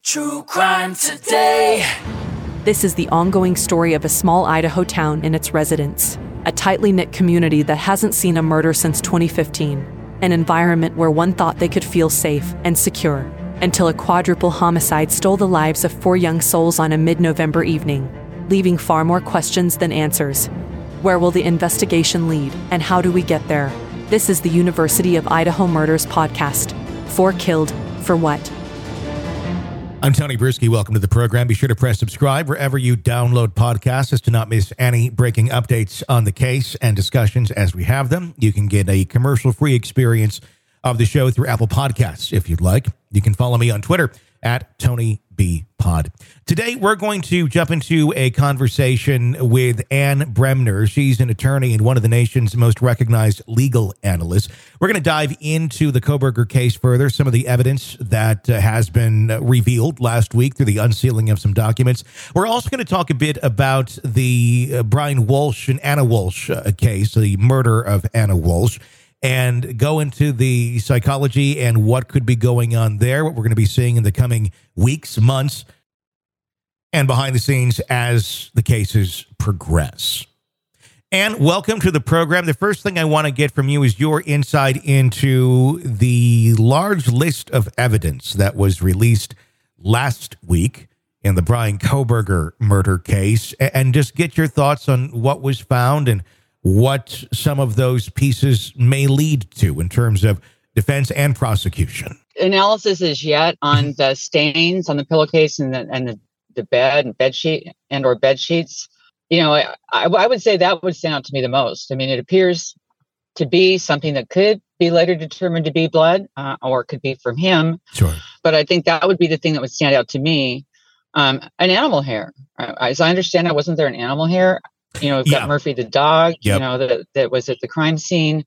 True Crime Today. This is the ongoing story of a small Idaho town and its residents, a tightly knit community that hasn't seen a murder since 2015, an environment where one thought they could feel safe and secure, until a quadruple homicide stole the lives of 4 young souls on a mid-November evening, leaving far more questions than answers. Where will the investigation lead, and how do we get there? This is the University of Idaho Murders podcast. 4 killed, for what? I'm Tony Bruschi. Welcome to the program. Be sure to press subscribe wherever you download podcasts as to not miss any breaking updates on the case and discussions as we have them. You can get a commercial-free experience of the show through Apple Podcasts if you'd like. You can follow me on Twitter at Tony B. Pod. Today, we're going to jump into a conversation with Ann Bremner. She's an attorney and one of the nation's most recognized legal analysts. We're going to dive into the Kohberger case further, some of the evidence that has been revealed last week through the unsealing of some documents. We're also going to talk a bit about the Brian Walsh and Anna Walsh case, the murder of Anna Walsh, and go into the psychology and what could be going on there, what we're going to be seeing in the coming weeks, months, and behind the scenes as the cases progress. And welcome to the program. The first thing I want to get from you is your insight into the large list of evidence that was released last week in the Brian Kohberger murder case, and just get your thoughts on what was found and what some of those pieces may lead to in terms of defense and prosecution. Analysis is yet on the stains on the pillowcase and the bed and bed sheet or bed sheets. You know, I would say that would stand out to me the most. I mean, it appears to be something that could be later determined to be blood or it could be from him. Sure. But I think that would be the thing that would stand out to me. An animal hair. As I understand it, wasn't there an animal hair? You know, we've got Murphy the dog, you know, that was at the crime scene.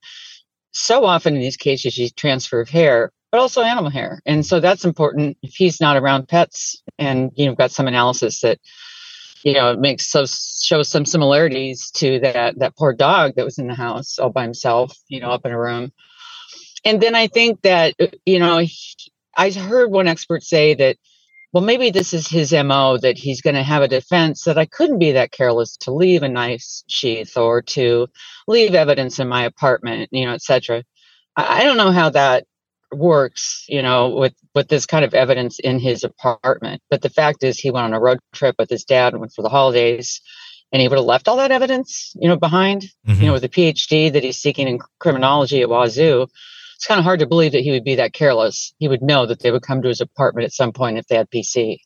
So often in these cases, you transfer of hair, but also animal hair. And so that's important if he's not around pets. And, you know, got some analysis that, you know, shows some similarities to that poor dog that was in the house all by himself, you know, up in a room. And then I think that, you know, I heard one expert say that, well, maybe this is his MO, that he's going to have a defense that I couldn't be that careless to leave a knife sheath or to leave evidence in my apartment, you know, et cetera. I don't know how that works, you know, with this kind of evidence in his apartment. But the fact is he went on a road trip with his dad and went for the holidays, and he would have left all that evidence, you know, behind, you know, with the PhD that he's seeking in criminology at Wazoo. It's kind of hard to believe that he would be that careless. He would know that they would come to his apartment at some point if they had PC.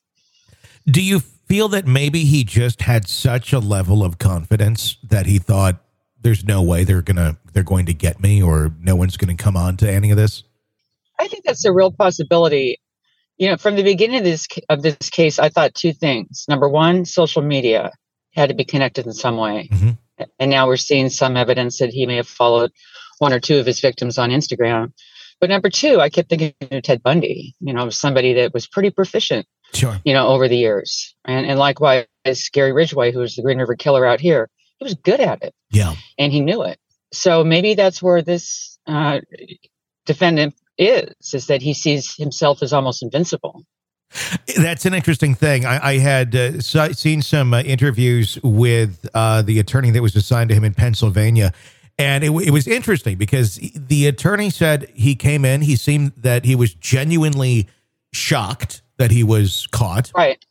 Do you feel that maybe he just had such a level of confidence that he thought there's no way they're going to get me, or no one's going to come on to any of this? I think that's a real possibility. You know, from the beginning of this case, I thought 2 things. Number one, social media had to be connected in some way. Mm-hmm. And now we're seeing some evidence that he may have followed 1 or 2 of his victims on Instagram. But number 2, I kept thinking of Ted Bundy, you know, somebody that was pretty proficient, sure, you know, over the years. And likewise, Gary Ridgway, who was the Green River Killer out here, he was good at it. Yeah. And he knew it. So maybe that's where this defendant is that he sees himself as almost invincible. That's an interesting thing. I had seen some interviews with the attorney that was assigned to him in Pennsylvania. And it was interesting because the attorney said he came in, he seemed that he was genuinely shocked that he was caught. Right.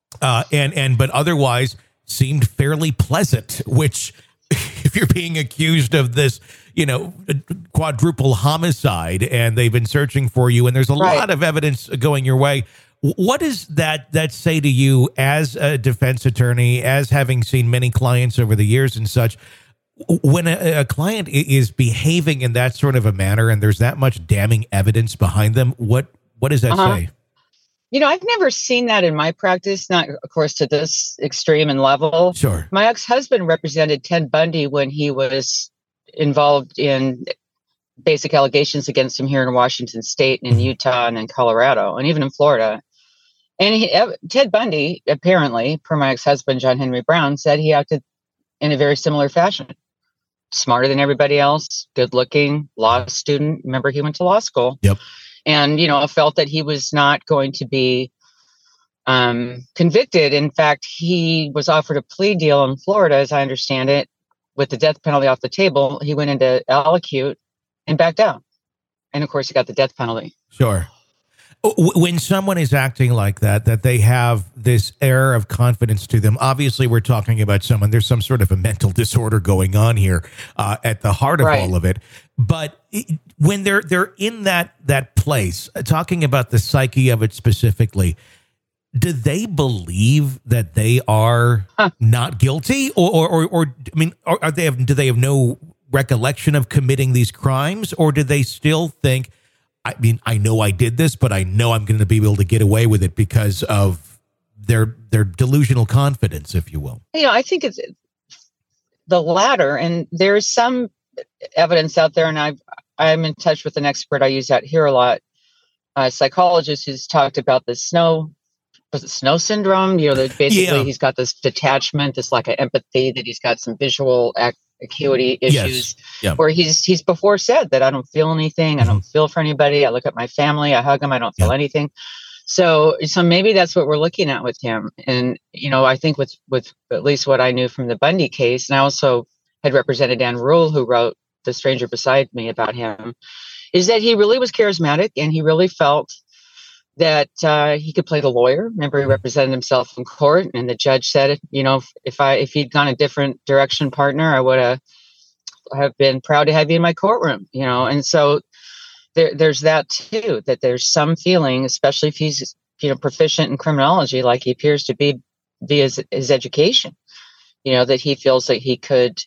But otherwise seemed fairly pleasant, which if you're being accused of this, you know, quadruple homicide and they've been searching for you and there's a lot of evidence going your way. What does that say to you as a defense attorney, as having seen many clients over the years and such? When a client is behaving in that sort of a manner and there's that much damning evidence behind them, what does that say? You know, I've never seen that in my practice, not, of course, to this extreme and level. Sure. My ex-husband represented Ted Bundy when he was involved in basic allegations against him here in Washington State and in Utah and in Colorado and even in Florida. And Ted Bundy, apparently, per my ex-husband, John Henry Brown, said he acted in a very similar fashion. Smarter than everybody else, good looking, law student. Remember, he went to law school. Yep. And, you know, felt that he was not going to be convicted. In fact, he was offered a plea deal in Florida, as I understand it, with the death penalty off the table. He went into Allacute and backed out. And of course, he got the death penalty. Sure. When someone is acting like that they have this air of confidence to them, obviously we're talking about someone, there's some sort of a mental disorder going on here at the heart of all of it. But when they're in that place, talking about the psyche of it specifically, do they believe that they are not guilty, or I mean, do they have no recollection of committing these crimes, or do they still think, I mean, I know I did this, but I know I'm going to be able to get away with it because of their delusional confidence, if you will? I think it's the latter, and there's some evidence out there, and I'm in touch with an expert I use out here a lot, a psychologist who's talked about the snow syndrome? That basically he's got this detachment, this lack of empathy, that he's got some visual acuity issues, where he's before said that I don't feel anything, I don't feel for anybody, I look at my family, I hug them, I don't feel anything. So maybe that's what we're looking at with him. And I think with at least what I knew from the Bundy case, and I also had represented Dan Rule, who wrote The Stranger Beside Me about him, is that he really was charismatic, and he really felt that he could play the lawyer. Remember, he represented himself in court, and the judge said, if he'd gone a different direction, partner, I would have been proud to have you in my courtroom. And so there's that too, that there's some feeling, especially if he's proficient in criminology, like he appears to be via his education, that he feels like he could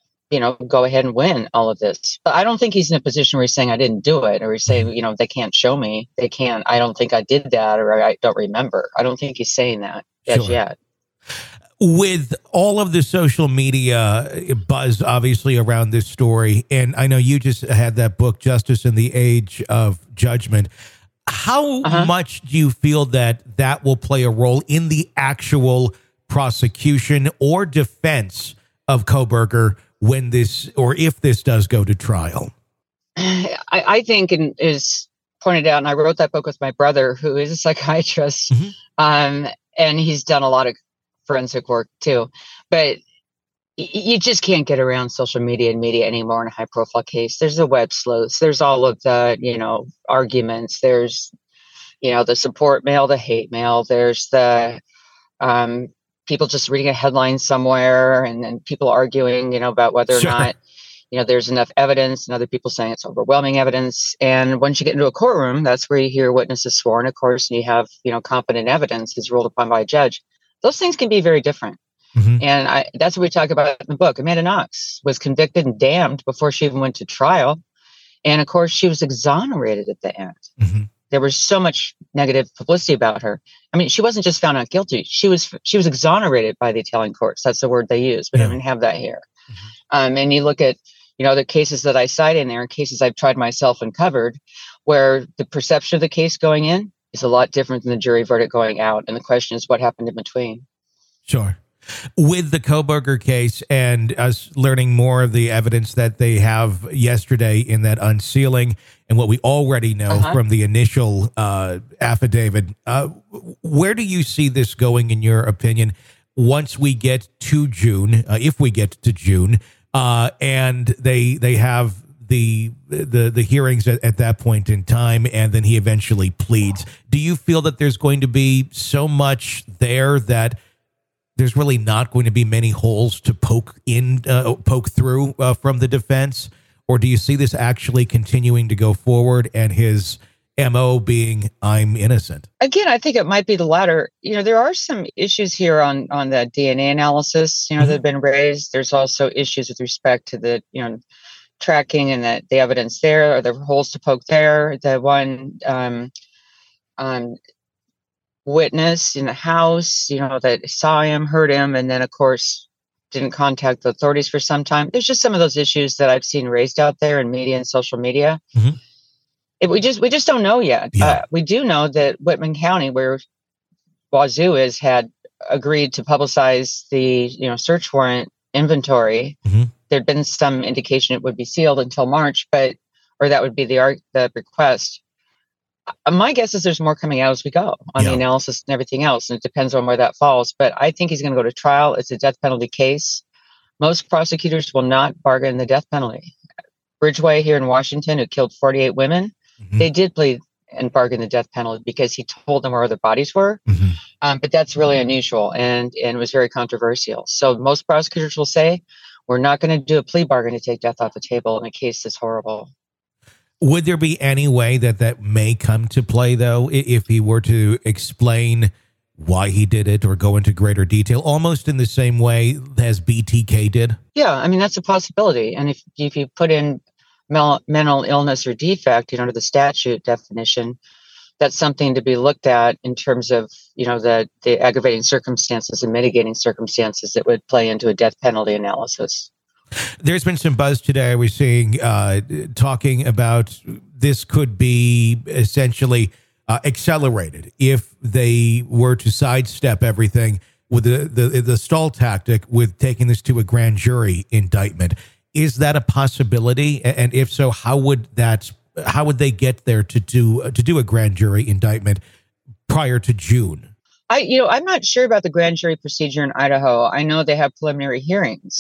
go ahead and win all of this. But I don't think he's in a position where he's saying I didn't do it, or he's saying, they can't show me. They can't. I don't think I did that, or I don't remember. I don't think he's saying that yet. With all of the social media buzz, obviously, around this story, and I know you just had that book, Justice in the Age of Judgment. How much do you feel that will play a role in the actual prosecution or defense of Kohberger when this, or if this does go to trial? I think, and is pointed out, and I wrote that book with my brother, who is a psychiatrist, and he's done a lot of forensic work too. But you just can't get around social media and media anymore in a high-profile case. There's the web sleuths. There's all of the, arguments. There's, the support mail, the hate mail. There's the people just reading a headline somewhere, and then people arguing, about whether or not, there's enough evidence, and other people saying it's overwhelming evidence. And once you get into a courtroom, that's where you hear witnesses sworn, of course, and you have, competent evidence is ruled upon by a judge. Those things can be very different. And that's what we talk about in the book. Amanda Knox was convicted and damned before she even went to trial. And of course, she was exonerated at the end. There was so much negative publicity about her. I mean, she wasn't just found not guilty. She was exonerated by the Italian courts. That's the word they use. We don't have that here. And you look at, the cases that I cite in there, cases I've tried myself and covered, where the perception of the case going in is a lot different than the jury verdict going out. And the question is, what happened in between? Sure. With the Kohberger case and us learning more of the evidence that they have yesterday in that unsealing, and what we already know from the initial affidavit, where do you see this going, in your opinion, once we get to June, if we get to June, and they have the hearings at that point in time, and then he eventually pleads? Do you feel that there's going to be so much there that there's really not going to be many holes to poke through from the defense? Or do you see this actually continuing to go forward, and his MO being, I'm innocent? Again, I think it might be the latter. There are some issues here on the DNA analysis, that have been raised. There's also issues with respect to the, tracking and the evidence there. Are there holes to poke there? The one witness in the house, that saw him, heard him, and then, of course, didn't contact the authorities for some time. There's just some of those issues that I've seen raised out there in media and social media. We just don't know yet. We do know that Whitman County, where Wazoo is, had agreed to publicize the search warrant inventory. There'd been some indication it would be sealed until March, or that would be the request. My guess is there's more coming out as we go on the analysis and everything else, and it depends on where that falls. But I think he's going to go to trial. It's a death penalty case. Most prosecutors will not bargain the death penalty. Bridgeway here in Washington, who killed 48 women, they did plead and bargain the death penalty because he told them where their bodies were. But that's really unusual and was very controversial. So most prosecutors will say, we're not going to do a plea bargain to take death off the table in a case this horrible. Would there be any way that may come to play, though, if he were to explain why he did it or go into greater detail, almost in the same way as BTK did? Yeah, I mean, that's a possibility. And if you put in mental illness or defect, under the statute definition, that's something to be looked at in terms of, the aggravating circumstances and mitigating circumstances that would play into a death penalty analysis. There's been some buzz today. We're seeing talking about this could be essentially accelerated if they were to sidestep everything with the stall tactic with taking this to a grand jury indictment. Is that a possibility? And if so, how would they get there to do a grand jury indictment prior to June? I'm not sure about the grand jury procedure in Idaho. I know they have preliminary hearings.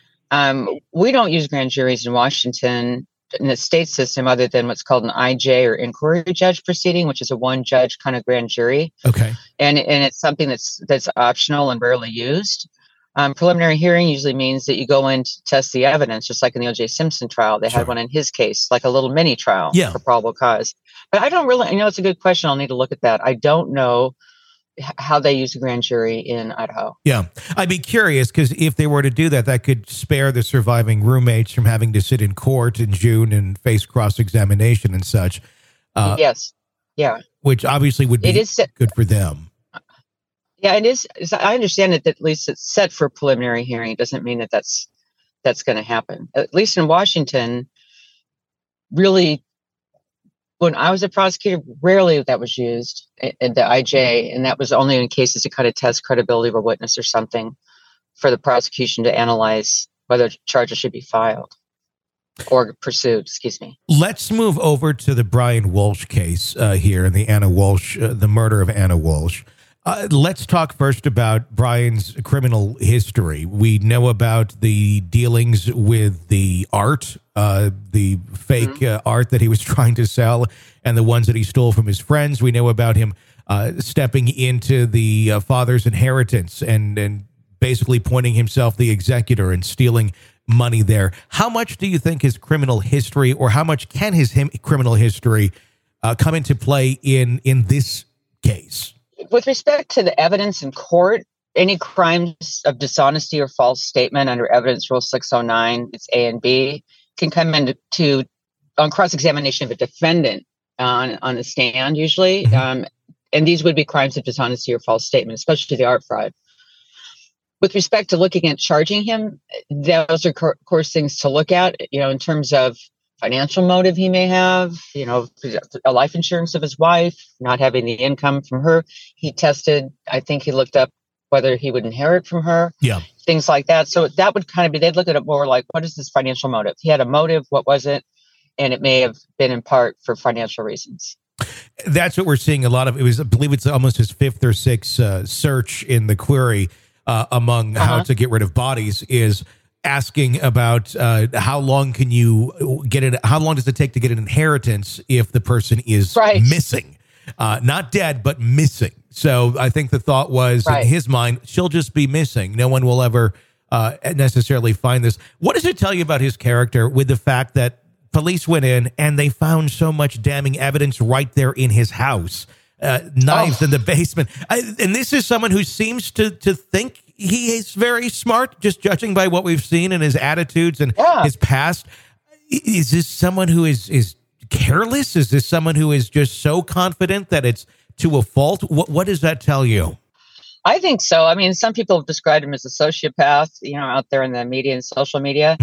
We don't use grand juries in Washington in the state system other than what's called an IJ or inquiry judge proceeding, which is a one judge kind of grand jury. Okay. And it's something that's optional and rarely used. Preliminary hearing usually means that you go in to test the evidence, just like in the O.J. Simpson trial. They had one in his case, like a little mini trial for probable cause. But I don't really, it's a good question. I'll need to look at that. I don't know how they use the grand jury in Idaho. Yeah. I'd be curious because if they were to do that, that could spare the surviving roommates from having to sit in court in June and face cross-examination and such. Yes. Yeah. Which obviously would be good for them. Yeah, it is. I understand that at least it's set for a preliminary hearing. It doesn't mean that that's going to happen. At least in Washington, really, when I was a prosecutor, rarely that was used in the IJ, and that was only in cases to kind of test credibility of a witness or something for the prosecution to analyze whether charges should be filed or pursued. Excuse me. Let's move over to the Brian Walsh case here and the Anna Walsh, the murder of Anna Walsh. Let's talk first about Brian's criminal history. We know about the dealings with the art, the fake art that he was trying to sell, and the ones that he stole from his friends. We know about him stepping into the father's inheritance and basically pointing himself the executor and stealing money there. How much do you think his criminal history, or how much can his criminal history come into play in this case? With respect to the evidence in court, any crimes of dishonesty or false statement under Evidence Rule 609, it's A and B, can come into on cross-examination of a defendant on the stand usually. And these would be crimes of dishonesty or false statement, especially the art fraud. With respect to looking at charging him, those are, of course, things to look at, in terms of financial motive he may have, a life insurance of his wife, not having the income from her. He tested, I think he looked up whether he would inherit from her, things like that. So that would kind of be, they'd look at it more like, what is this financial motive? He had a motive, what was it? And it may have been in part for financial reasons. That's what we're seeing a lot of. I believe it's almost his fifth or sixth search in the query among how to get rid of bodies is asking about how long can you get it? How long does it take to get an inheritance if the person is missing, not dead, but missing? So I think the thought was in his mind, she'll just be missing. No one will ever necessarily find this. What does it tell you about his character with the fact that police went in and they found so much damning evidence right there in his house? Knives in the basement. And this is someone who seems to think he is very smart, just judging by what we've seen in his attitudes and his past. Is this someone who is careless? Is this someone who is just so confident that it's to a fault? What does that tell you? I think so. I mean, some people have described him as a sociopath, out there in the media and social media.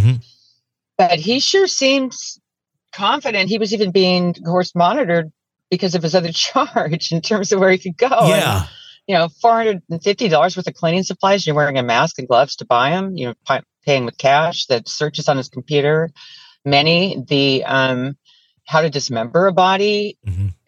But he sure seems confident. He was even being, of course, monitored because of his other charge in terms of where he could go. Yeah. And, $450 worth of cleaning supplies. You're wearing a mask and gloves to buy them. Paying with cash. The searches on his computer. The how to dismember a body.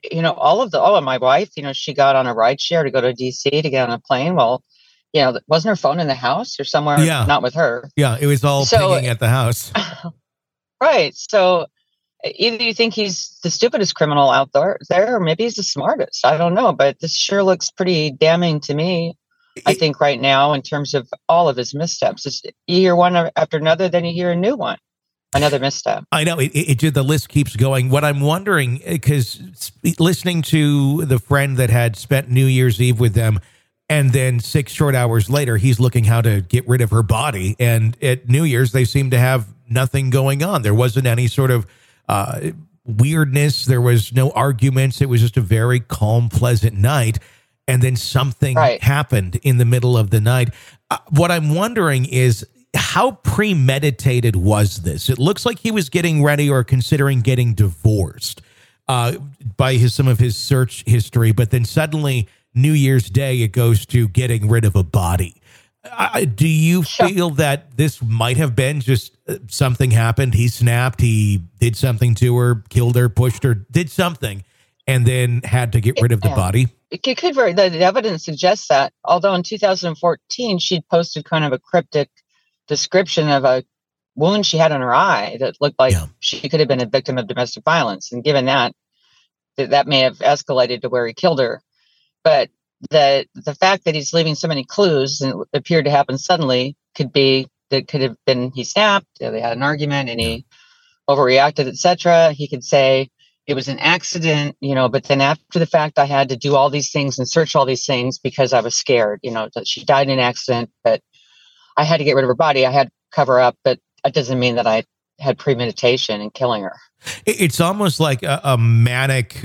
all of my wife, she got on a ride share to go to DC to get on a plane. Well, wasn't her phone in the house or somewhere? Yeah. Not with her. Yeah, it was all pinging at the house. Right. So either you think he's the stupidest criminal out there, or maybe he's the smartest. I don't know, but this sure looks pretty damning to me. I think right now, in terms of all of his missteps, you hear one after another, then you hear a new one, another misstep. I know the list keeps going. What I'm wondering, because listening to the friend that had spent New Year's Eve with them, and then 6 short hours later, he's looking how to get rid of her body. And at New Year's, they seem to have nothing going on. There wasn't any sort of weirdness. There was no arguments. It was just a very calm, pleasant night. And then something happened in the middle of the night. What I'm wondering is, how premeditated was this? It looks like he was getting ready or considering getting divorced by some of his search history. But then suddenly, New Year's Day, it goes to getting rid of a body. Do you feel that this might have been just something happened? He snapped, he did something to her, killed her, pushed her, did something, and then had to get rid of the body? It could very, the evidence suggests that. Although in 2014, she'd posted kind of a cryptic description of a wound she had in her eye that looked like she could have been a victim of domestic violence. And given that may have escalated to where he killed her. But the fact that he's leaving so many clues and it appeared to happen suddenly could have been he snapped, they had an argument and he overreacted, etc. He could say it was an accident, but then after the fact, I had to do all these things and search all these things because I was scared, that she died in an accident, but I had to get rid of her body. I had to cover up, but that doesn't mean that I had premeditation in killing her. It's almost like a manic,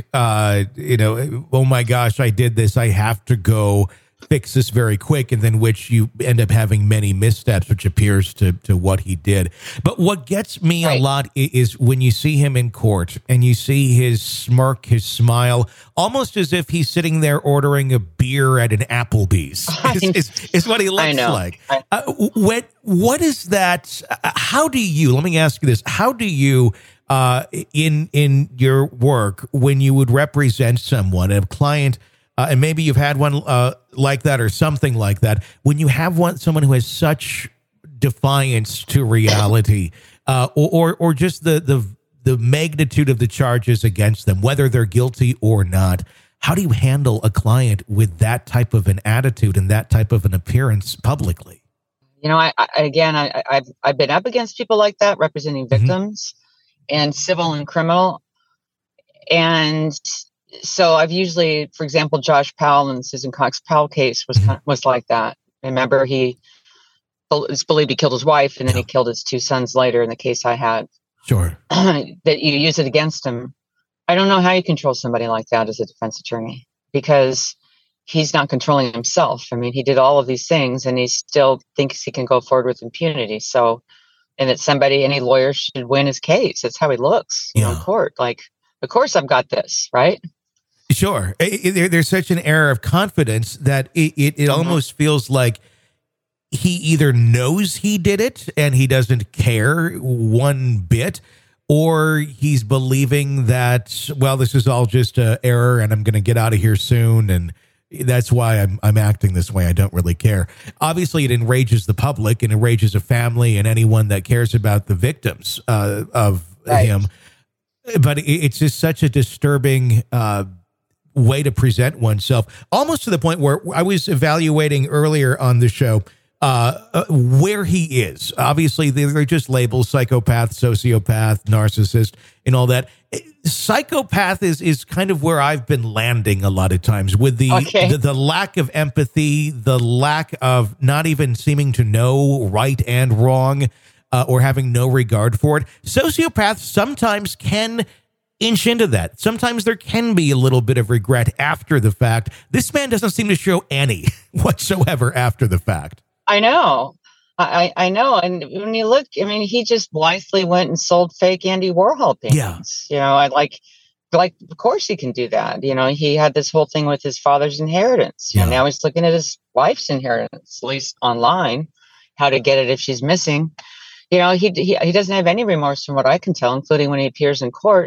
oh my gosh, I did this. I have to go fix this very quick. And then which you end up having many missteps, which appears to what he did. But what gets me a lot is when you see him in court and you see his smirk, his smile, almost as if he's sitting there ordering a beer at an Applebee's is what he looks like. What is that? Let me ask you this. How do you, in your work, when you would represent someone, a client, and maybe you've had one like that or something like that, when you have someone who has such defiance to reality, or just the magnitude of the charges against them, whether they're guilty or not, how do you handle a client with that type of an attitude and that type of an appearance publicly? I've been up against people like that, representing victims and civil and criminal. And so I've usually, for example, Josh Powell and Susan Cox Powell case was like that. Remember, it's believed he killed his wife and then he killed his 2 sons later in the case I had. Sure. That you use it against him. I don't know how you control somebody like that as a defense attorney, because he's not controlling himself. I mean, he did all of these things and he still thinks he can go forward with impunity. So, and that any lawyer should win his case. That's how he looks in court. Like, of course I've got this, right? Sure. There's such an air of confidence that it almost feels like he either knows he did it and he doesn't care one bit, or he's believing that, well, this is all just an error and I'm going to get out of here soon, and that's why I'm acting this way. I don't really care. Obviously, it enrages the public and enrages a family and anyone that cares about the victims of him. But it's just such a disturbing way to present oneself, almost to the point where I was evaluating earlier on the show where he is. Obviously, they're just labels: psychopath, sociopath, narcissist, and all that. Psychopath is kind of where I've been landing a lot of times, with the lack of empathy, the lack of not even seeming to know right and wrong, or having no regard for it. Sociopaths sometimes can inch into that. Sometimes there can be a little bit of regret after the fact. This man doesn't seem to show any whatsoever after the fact. I know. I know. And when you look, I mean, he just blithely went and sold fake Andy Warhol paintings. Yeah. I like, of course he can do that. He had this whole thing with his father's inheritance. And now he's looking at his wife's inheritance, at least online, how to get it if she's missing. He doesn't have any remorse from what I can tell, including when he appears in court.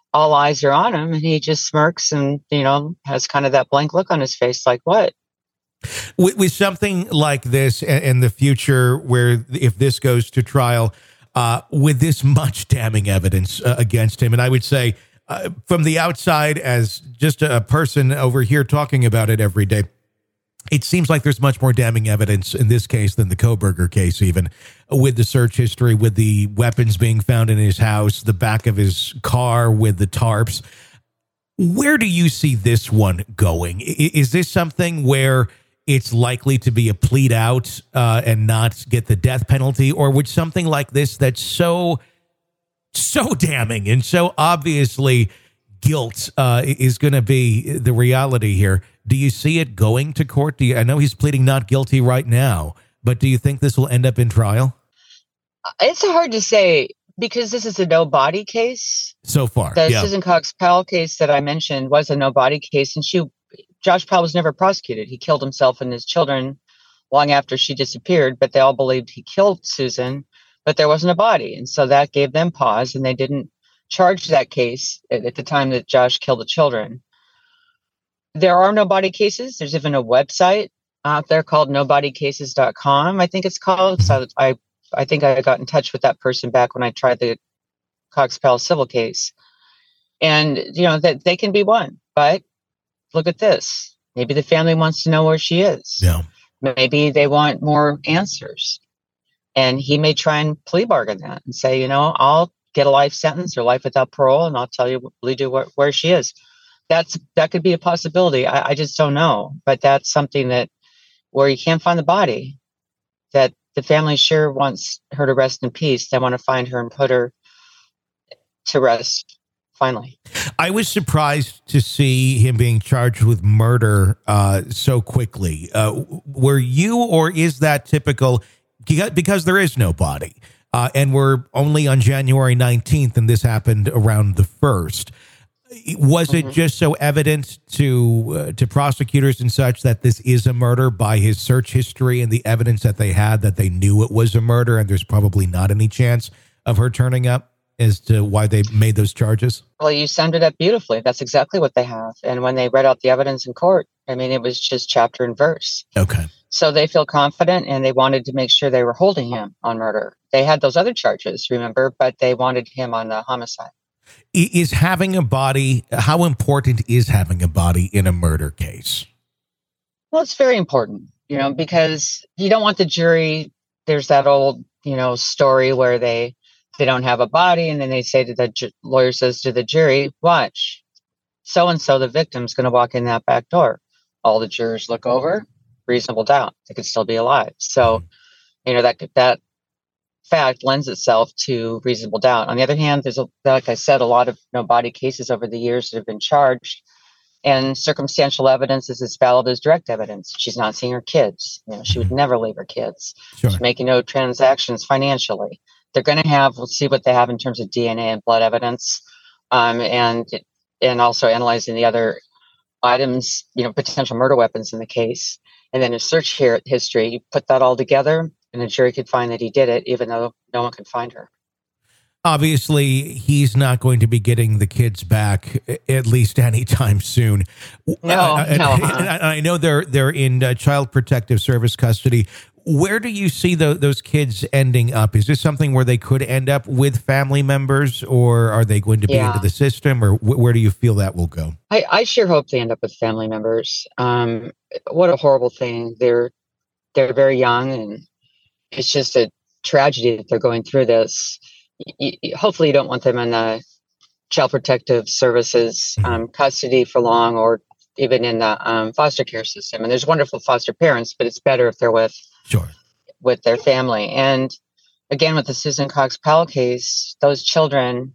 all eyes are on him, and he just smirks and, has kind of that blank look on his face, like, what? With something like this in the future, where if this goes to trial, with this much damning evidence against him, and I would say from the outside, as just a person over here talking about it every day, it seems like there's much more damning evidence in this case than the Kohberger case, even with the search history, with the weapons being found in his house, the back of his car with the tarps. Where do you see this one going? Is this something where it's likely to be a plead out and not get the death penalty? Or would something like this that's so damning and so obviously guilt is going to be the reality here? Do you see it going to court? I know he's pleading not guilty right now, but do you think this will end up in trial? It's hard to say because this is a no body case. So far, the Susan Cox Powell case that I mentioned was a no body case, and Josh Powell was never prosecuted. He killed himself and his children long after she disappeared, but they all believed he killed Susan, but there wasn't a body. And so that gave them pause, and they didn't charge that case at the time that Josh killed the children. There are no body cases. There's even a website out there called nobodycases.com, I think it's called. So I think I got in touch with that person back when I tried the Cox Powell civil case. And, that they can be won. But look at this. Maybe the family wants to know where she is. Yeah. Maybe they want more answers. And he may try and plea bargain that and say, I'll get a life sentence or life without parole, and I'll tell you where she is. That could be a possibility. I just don't know. But that's something that where you can't find the body, that the family sure wants her to rest in peace. They want to find her and put her to rest finally. I was surprised to see him being charged with murder so quickly. Were you, or is that typical? Because there is no body. And we're only on January 19th, and this happened around the 1st. Was it just so evident to prosecutors and such that this is a murder by his search history and the evidence that they had, that they knew it was a murder, and there's probably not any chance of her turning up as to why they made those charges? Well, you summed it up beautifully. That's exactly what they have. And when they read out the evidence in court, it was just chapter and verse. Okay. So they feel confident, and they wanted to make sure they were holding him on murder. They had those other charges, remember, but they wanted him on the homicide. Is having a body, how important is having a body in a murder case? Well, it's very important, because you don't want the jury. There's that old, story where they don't have a body, and then they say to the lawyer says to the jury, watch, so-and-so, the victim's going to walk in that back door. All the jurors look over, reasonable doubt, they could still be alive. So, that fact lends itself to reasonable doubt. On the other hand, there's, like I said, a lot of no body cases over the years that have been charged, and circumstantial evidence is as valid as direct evidence. She's not seeing her kids. She would never leave her kids. Sure. She's making no transactions financially. They're going to we'll see what they have in terms of DNA and blood evidence, and also analyzing the other items, potential murder weapons in the case. And then a search history, you put that all together, and the jury could find that he did it, even though no one could find her. Obviously, he's not going to be getting the kids back, at least anytime soon. No. I know they're in Child Protective Service custody. Where do you see those kids ending up? Is this something where they could end up with family members, or are they going to be into the system, or where do you feel that will go? I sure hope they end up with family members. What a horrible thing. They're very young, and it's just a tragedy that they're going through this. Hopefully you don't want them in the Child Protective Services custody for long, or even in the foster care system. And there's wonderful foster parents, but it's better if they're with their family. And again, with the Susan Cox Powell case, those children,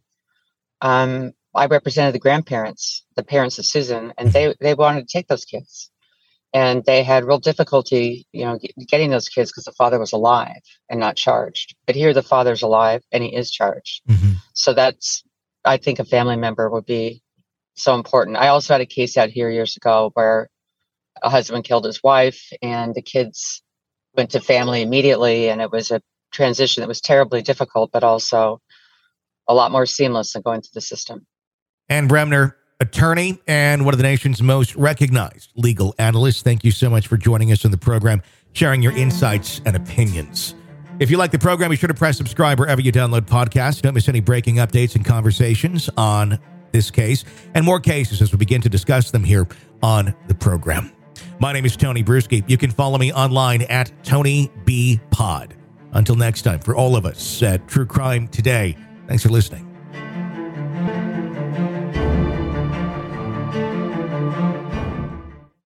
I represented the grandparents, the parents of Susan, and they wanted to take those kids. And they had real difficulty, getting those kids because the father was alive and not charged. But here the father's alive and he is charged. Mm-hmm. So I think a family member would be so important. I also had a case out here years ago where a husband killed his wife, and the kids went to family immediately. And it was a transition that was terribly difficult, but also a lot more seamless than going through the system. Ann Bremner, attorney and one of the nation's most recognized legal analysts. Thank you so much for joining us on the program, sharing your insights and opinions. If you like the program, be sure to press subscribe wherever you download podcasts. Don't miss any breaking updates and conversations on this case and more cases as we begin to discuss them here on the program. My name is Tony Brueski. You can follow me online at Tony B Pod. Until next time, for all of us at True Crime Today, thanks for listening.